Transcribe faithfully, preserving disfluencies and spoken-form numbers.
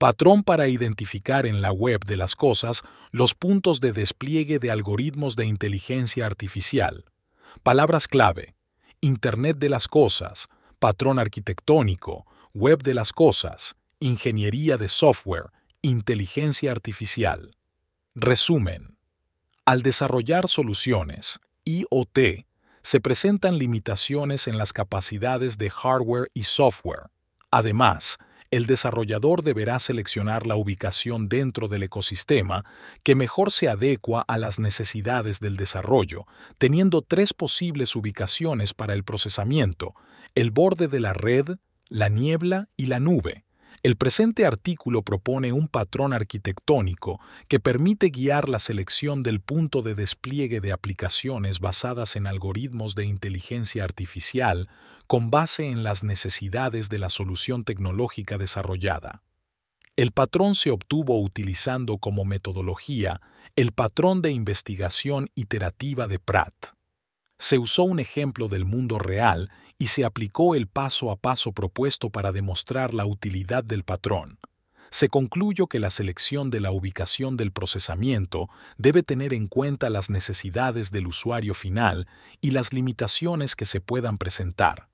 Patrón para identificar en la web de las cosas los puntos de despliegue de algoritmos de inteligencia artificial. Palabras clave: Internet de las cosas, patrón arquitectónico, web de las cosas, ingeniería de software, inteligencia artificial. Resumen. Al desarrollar soluciones I o T, se presentan limitaciones en las capacidades de hardware y software. Además, el desarrollador deberá seleccionar la ubicación dentro del ecosistema que mejor se adecua a las necesidades del desarrollo, teniendo tres posibles ubicaciones para el procesamiento: el borde de la red, la niebla y la nube. El presente artículo propone un patrón arquitectónico que permite guiar la selección del punto de despliegue de aplicaciones basadas en algoritmos de inteligencia artificial con base en las necesidades de la solución tecnológica desarrollada. El patrón se obtuvo utilizando como metodología el patrón de investigación iterativa de Pratt. Se usó un ejemplo del mundo real y se aplicó el paso a paso propuesto para demostrar la utilidad del patrón. Se concluyó que la selección de la ubicación del procesamiento debe tener en cuenta las necesidades del usuario final y las limitaciones que se puedan presentar.